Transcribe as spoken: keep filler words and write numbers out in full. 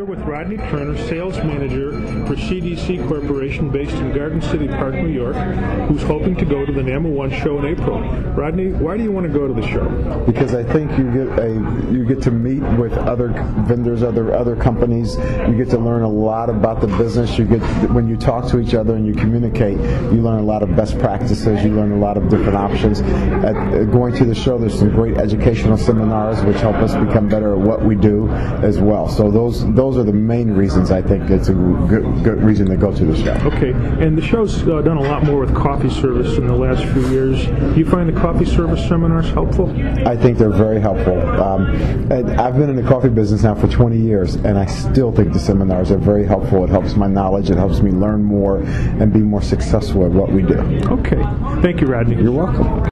with Rodney Turner, sales manager for C D C Corporation based in Garden City Park, New York, who's hoping to go to the NAMA one show in April. Rodney, why do you want to go to the show? Because I think you get a you get to meet with other vendors, other other companies. You get to learn a lot about the business. You get when you talk to each other and you communicate, you learn a lot of best practices. You learn a lot of different options. At, uh, going to the show, there's some great educational seminars which help us become better at what we do as well. So those those are the main reasons I think it's a good, good reason to go to the show. Okay, and the show's uh, done a lot more with coffee service in the last few years. Do you find the coffee service seminars helpful? I think they're very helpful. Um, and I've been in the coffee business now for twenty years, and I still think the seminars are very helpful. It helps my knowledge. It helps me learn more and be more successful at what we do. Okay. Thank you, Rodney. You're welcome.